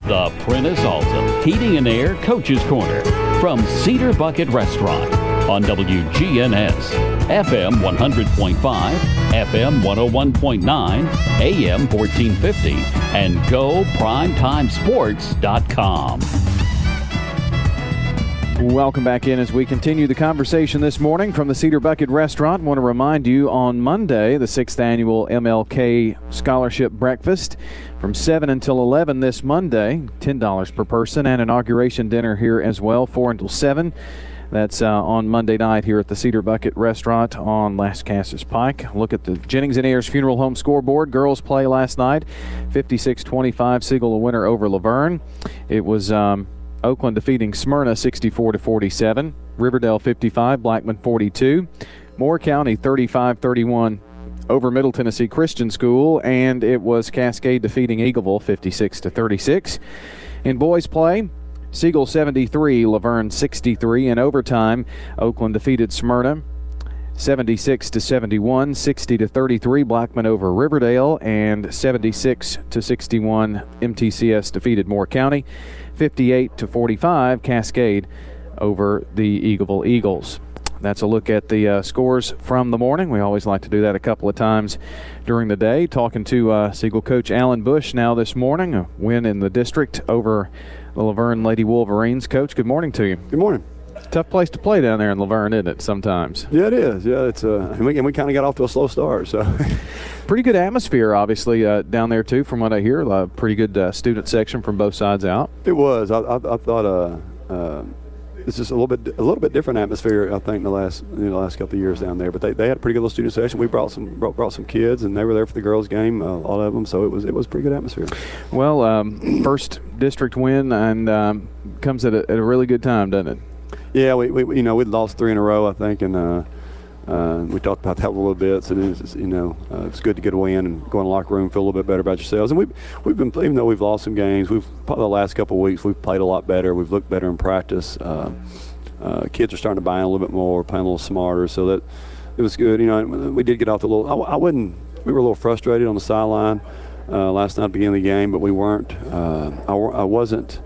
The Prentice Alta Heating and Air Coach's Corner from Cedar Bucket Restaurant on WGNS, FM 100.5, FM 101.9, AM 1450, and GoPrimetimeSports.com. Welcome back in as we continue the conversation this morning from the Cedar Bucket Restaurant. I want to remind you on Monday, the 6th annual MLK Scholarship Breakfast from 7 until 11 this Monday, $10 per person, and inauguration dinner here as well, 4 until 7. That's on Monday night here at the Cedar Bucket Restaurant on Lascassas Pike. Look at the Jennings and Ayers Funeral Home scoreboard. Girls play last night, 56-25, Siegel a winner over Laverne. It was Oakland defeating Smyrna 64-47. Riverdale 55, Blackman 42. Moore County 35-31 over Middle Tennessee Christian School, and it was Cascade defeating Eagleville 56-36. In boys play, Siegel 73, Laverne 63. In overtime, Oakland defeated Smyrna 76-71, 60-33 Blackman over Riverdale, and 76-61 MTCS defeated Moore County. 58-45 Cascade over the Eagleville Eagles. That's a look at the scores from the morning. We always like to do that a couple of times during the day. Talking to Siegel coach Alan Bush now this morning, a win in the district over the Laverne Lady Wolverines. Coach, good morning to you. Good morning. Tough place to play down there in Laverne, isn't it, sometimes? Yeah, it is. Yeah, it's and we kind of got off to a slow start. So, pretty good atmosphere, obviously, down there, too, from what I hear. A pretty good student section from both sides out. It was. I thought it's just a little bit different atmosphere, I think, the last couple of years down there. But they had a pretty good little student section. We brought some kids, and they were there for the girls' game, all of them. So it was a pretty good atmosphere. Well, first district win and comes at a really good time, doesn't it? Yeah, we'd lost 3 in a row, I think, and we talked about that a little bit. So it's good to get a win and go in the locker room, feel a little bit better about yourselves. And we've been, even though we've lost some games, probably the last couple of weeks we've played a lot better. We've looked better in practice. Kids are starting to buy in a little bit more, playing a little smarter. So that it was good. We did get off the little. We were a little frustrated on the sideline last night at the beginning of the game, but we weren't. I wasn't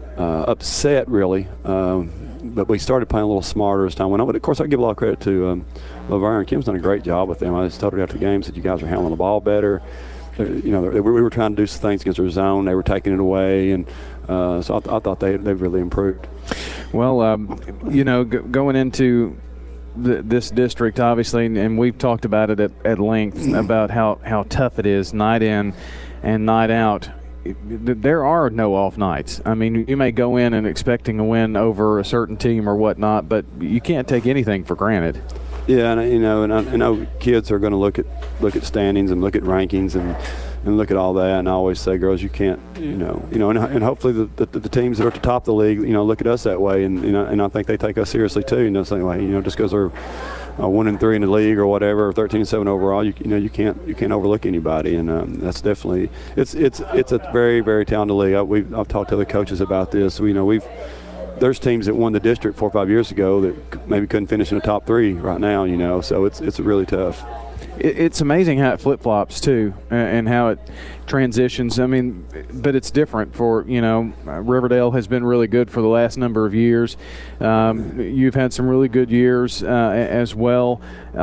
upset really. But we started playing a little smarter as time went on. But, of course, I give a lot of credit to Laverne. Kim's done a great job with them. I just told her after the game, said you guys are handling the ball better. We were trying to do some things against their zone. They were taking it away. And so I thought they've really improved. Well, going into this district, obviously, and we've talked about it at length about how tough it is night in and night out. There are no off nights. I mean, you may go in and expecting a win over a certain team or whatnot, but you can't take anything for granted. Yeah, and I know kids are going to look at standings and look at rankings and look at all that. And I always say, girls, you can't, and hopefully the teams that are at the top of the league, look at us that way, and I think they take us seriously too. Same way, just because they're 1-3 in the league or whatever, 13-7 overall, you can't overlook anybody, and that's definitely it's a very, very talented league. I've talked to other coaches about this. There's teams that won the district 4 or 5 years ago that maybe couldn't finish in the top 3 right now. So it's really tough. It's amazing how it flip-flops, too, and how it transitions. I mean, but it's different for, Riverdale has been really good for the last number of years. You've had some really good years as well.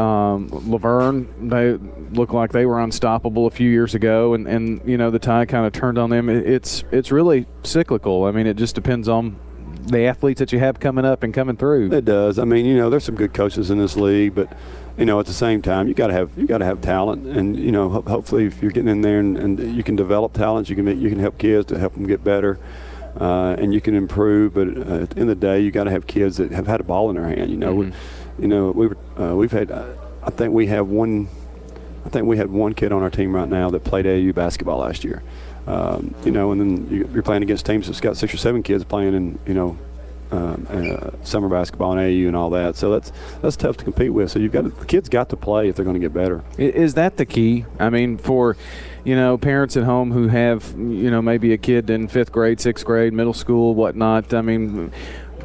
Laverne, they look like they were unstoppable a few years ago, and the tide kind of turned on them. It's really cyclical. I mean, it just depends on the athletes that you have coming up and coming through. It does. I mean, there's some good coaches in this league, but at the same time, you got to have talent, and hopefully, if you're getting in there and you can develop talents, you can help kids to help them get better, and you can improve. But at the end of the day, you got to have kids that have had a ball in their hand. We've had. I think we had one kid on our team right now that played AAU basketball last year. And then you're playing against teams that's got 6 or 7 kids playing in summer basketball and AAU and all that. So that's tough to compete with. So the kids got to play if they're going to get better. Is that the key? I mean, for parents at home who have maybe a kid in 5th grade, 6th grade, middle school, whatnot. I mean,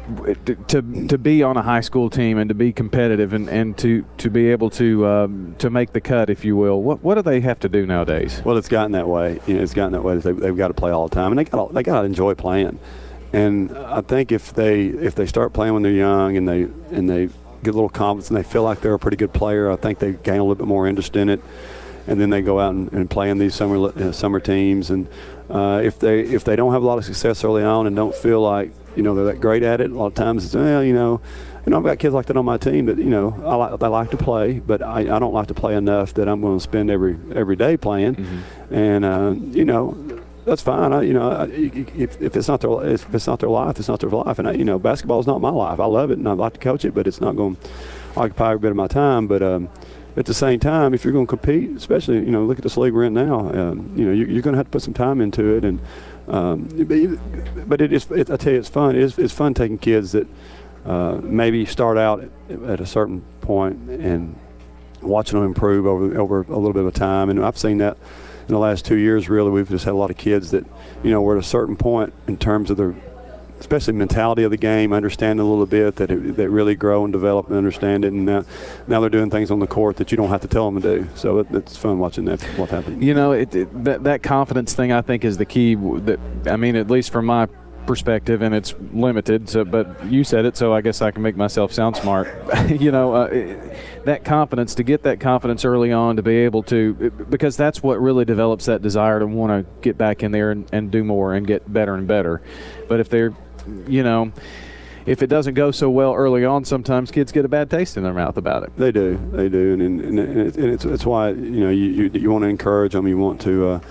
to be on a high school team and to be competitive and to be able to make the cut, if you will, what do they have to do nowadays? Well, it's gotten that way. It's gotten that way that they've got to play all the time, and they got to enjoy playing. And I think if they start playing when they're young and they get a little confidence and they feel like they're a pretty good player, I think they gain a little bit more interest in it. And then they go out and play in these summer teams. And if they don't have a lot of success early on and don't feel like they're that great at it, a lot of times it's I've got kids like that on my team that I like to play, but I don't like to play enough that I'm going to spend every day playing. Mm-hmm. And that's fine. If it's not their life, it's not their life. And basketball is not my life. I love it and I'd like to coach it, but it's not going to occupy a bit of my time. But at the same time, if you're going to compete, especially look at this league we're in now, you're going to have to put some time into it. And but I tell you, it's fun. It's fun taking kids that maybe start out at a certain point and watching them improve over a little bit of time. And I've seen that in the last 2 years. Really, we've just had a lot of kids that were at a certain point in terms of their, especially mentality of the game, understanding a little bit, that really grow and develop and understand it. And now they're doing things on the court that you don't have to tell them to do. So it's fun watching what happens. That confidence thing, I think, is the key. At least from my perspective, and it's limited. But you said it, so I guess I can make myself sound smart. That confidence, to get that confidence early on, to be able to, because that's what really develops that desire to want to get back in there and do more and get better and better. But if they're if it doesn't go so well early on, sometimes kids get a bad taste in their mouth about it. They do, and it's why you want to encourage them. You want to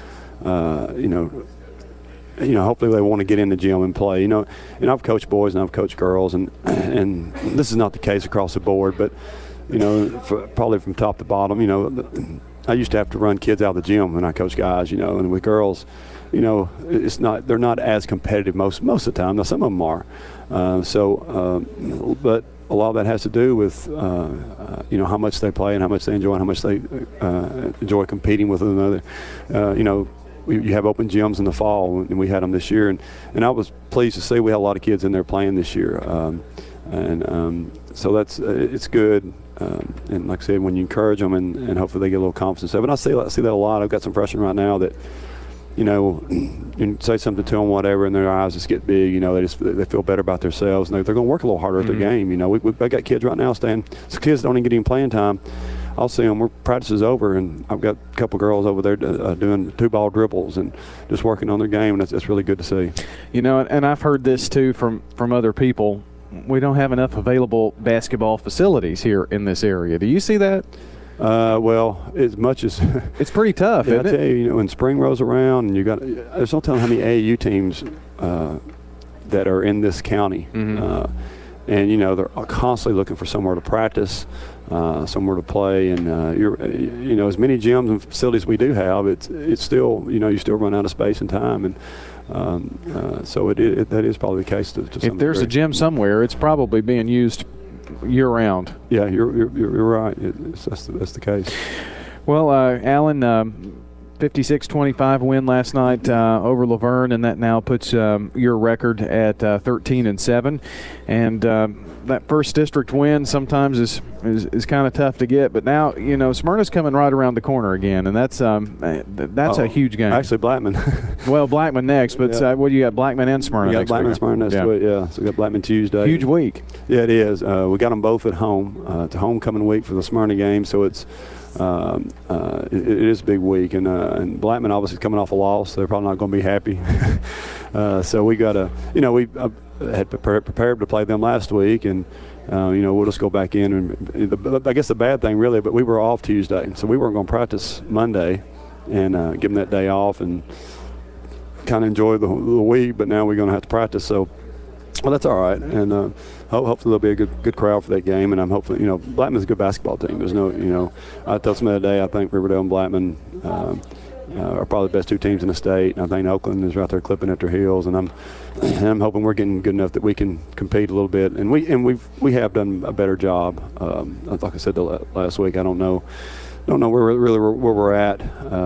hopefully they want to get in the gym and play. And I've coached boys and I've coached girls, and this is not the case across the board, but probably from top to bottom. I used to have to run kids out of the gym when I coach guys. And with girls, they're not as competitive most of the time. Now some of them are, but a lot of that has to do with how much they play and how much they enjoy and how much they enjoy competing with one another. You have open gyms in the fall, and we had them this year, and I was pleased to see we had a lot of kids in there playing this year, so it's good. And like I said, when you encourage them and hopefully they get a little confidence. But I see that a lot. I've got some freshmen right now that you say something to them, whatever, and their eyes just get big. They feel better about themselves, and they're going to work a little harder at their game. We've got kids right now so kids don't even get any playing time. I'll see them. Practice is over, and I've got a couple girls over there doing 2-ball dribbles and just working on their game, and that's really good to see. And I've heard this too from other people. We don't have enough available basketball facilities here in this area. Do you see that? Well, as much as it's pretty tough. Yeah, isn't I tell you, when spring rolls around, and there's no telling how many AAU teams that are in this county, and they're constantly looking for somewhere to practice, somewhere to play, and as many gyms and facilities we do have, it's still you still run out of space and time, and so that is probably the case to some degree. If there's a gym somewhere, it's probably being used year-round. Yeah, you're right. That's the case. Well, Alan, 56-25 win last night over Laverne, and that now puts your record at 13-7. And that first district win sometimes is kind of tough to get, but now Smyrna's coming right around the corner again, and that's a huge game. Actually, Blackman. Well, Blackman next, but what do you got? Blackman and Smyrna. We got next Blackman week. and Smyrna next week. Yeah, so we got Blackman Tuesday. Huge week. Yeah, it is. We got them both at home. It's a homecoming week for the Smyrna game, so it's. It is a big week, and Blackman obviously is coming off a loss. So they're probably not going to be happy. So we got to, we had prepared to play them last week, and we'll just go back in. And I guess the bad thing really, but we were off Tuesday, so we weren't going to practice Monday, and give them that day off and kind of enjoy the week. But now we're going to have to practice, so. Well, that's all right, and hopefully there'll be a good crowd for that game. And I'm hopefully, Blackman's a good basketball team. There's no, I told somebody today, I think Riverdale and Blackman are probably the best two teams in the state. And I think Oakland is right there clipping at their heels. And I'm hoping we're getting good enough that we can compete a little bit. And we have done a better job. Like I said last week, I don't know where we're at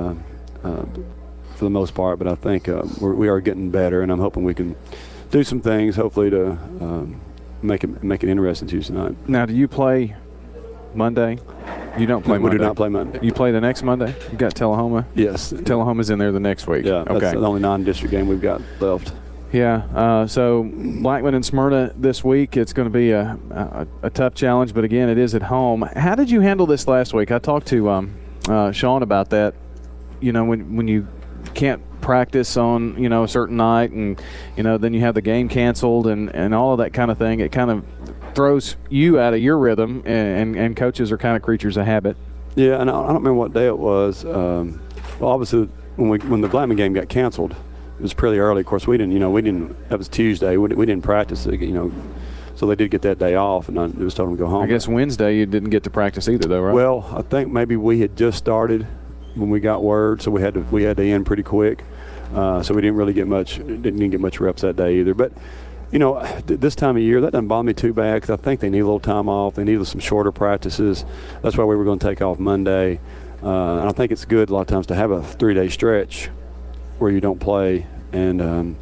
for the most part, but I think we are getting better, and I'm hoping we can do some things, hopefully, to make it interesting Tuesday night. Now, do you play Monday? You don't play Monday. We do not play Monday. You play the next Monday? You got Tullahoma? Yes. Tullahoma's in there the next week. Yeah, okay. That's the only non-district game we've got left. Yeah, so Blackman and Smyrna this week, it's going to be a tough challenge, but again, it is at home. How did you handle this last week? I talked to Sean about that. You know, when you can't practice on, you know, a certain night and, you know, then you have the game canceled and all of that kind of thing, it kind of throws you out of your rhythm, and coaches are kind of creatures of habit. Yeah, and I don't remember what day it was. Well, obviously, when the Blackman game got canceled, it was pretty early. Of course, we didn't. That was Tuesday. We didn't practice, you know, so they did get that day off, and I just told them to go home. I guess Wednesday you didn't get to practice either, though, right? Well, I think maybe we had just started when we got word, so we had to end pretty quick. So we didn't get much reps that day either. But you know, this time of year, that doesn't bother me too bad because I think they need a little time off. They need some shorter practices. That's why we were going to take off Monday. And I think it's good a lot of times to have a 3-day stretch where you don't play and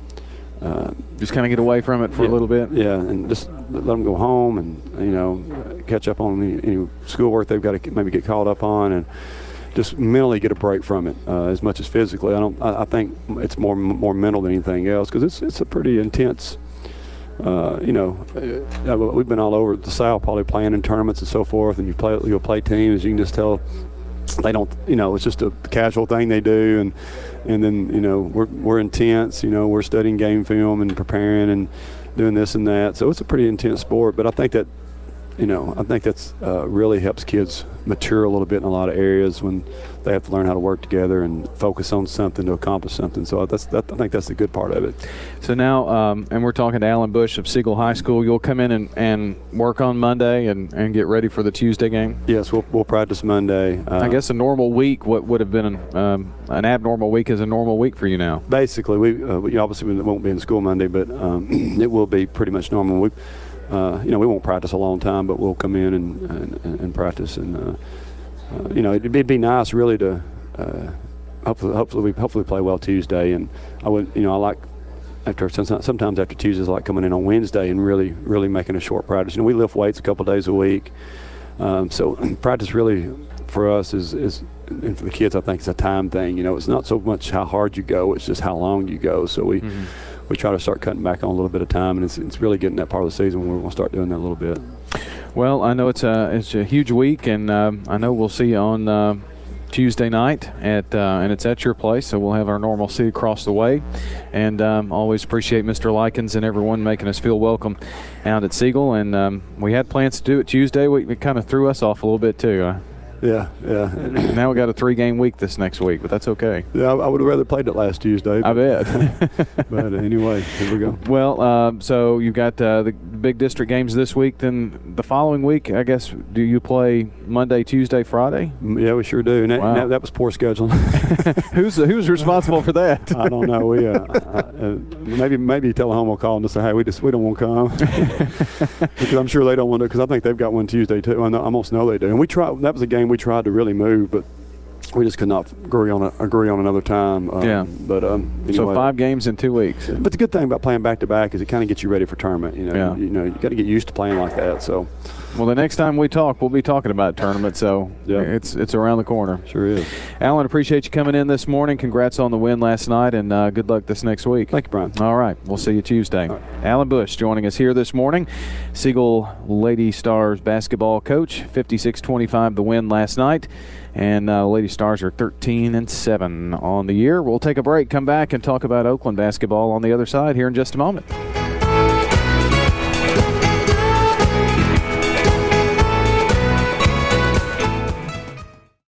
just kind of get away from it for a little bit. Yeah, and just let them go home and, you know, catch up on any schoolwork they've got to maybe get caught up on, and just mentally get a break from it as much as physically. I think it's more mental than anything else because it's a pretty intense. You know, we've been all over the South, probably playing in tournaments and so forth, and you'll play teams. You can just tell they don't. You know, it's just a casual thing they do, and then, you know, we're intense. You know, we're studying game film and preparing and doing this and that. So it's a pretty intense sport. But I think that, you know, that's really helps kids mature a little bit in a lot of areas when they have to learn how to work together and focus on something to accomplish something. So I think that's the good part of it. So now, and we're talking to Alan Bush of Siegel High School. You'll come in and work on Monday and get ready for the Tuesday game? Yes, we'll practice Monday. I guess a normal week, what would have been an abnormal week is a normal week for you now. Basically, we obviously won't be in school Monday, but it will be pretty much normal. You know, we won't practice a long time, but we'll come in and practice. And you know, it'd be nice really to hopefully play well Tuesday. And I would, you know, I like sometimes after Tuesdays I like coming in on Wednesday and really making a short practice. You know, we lift weights a couple of days a week, so practice really for us is and for the kids, I think it's a time thing. You know, it's not so much how hard you go; it's just how long you go. So we try to start cutting back on a little bit of time, and it's really getting that part of the season when we're going to start doing that a little bit. Well, I know it's a huge week, and I know we'll see you on Tuesday night and it's at your place, so we'll have our normalcy across the way. And always appreciate Mr. Likens and everyone making us feel welcome out at Siegel. And we had plans to do it Tuesday. It kind of threw us off a little bit too. Yeah. Now we got a 3-game week this next week, but that's okay. Yeah, I would have rather played it last Tuesday. I bet. But anyway, here we go. Well, so you've got the big district games this week. Then the following week, I guess, do you play Monday, Tuesday, Friday? Yeah, we sure do. And wow. that was poor scheduling. Who's responsible for that? I don't know. We maybe Tullahoma will call and just say, hey, we don't want to come because I'm sure they don't want to, because I think they've got one Tuesday too. I almost know they do. And we tried. That was a game we tried to really move, but we just could not agree on another time. But anyway. So 5 games in 2 weeks. But the good thing about playing back to back is it kind of gets you ready for tournament. You know, you got to get used to playing like that. So. Well, the next time we talk, we'll be talking about tournament, so it's around the corner. Sure is. Alan, appreciate you coming in this morning. Congrats on the win last night, and good luck this next week. Thank you, Brian. All right, we'll see you Tuesday. Right. Alan Bush joining us here this morning. Siegel Lady Stars basketball coach, 56-25 the win last night. And Lady Stars are 13-7 on the year. We'll take a break, come back, and talk about Oakland basketball on the other side here in just a moment.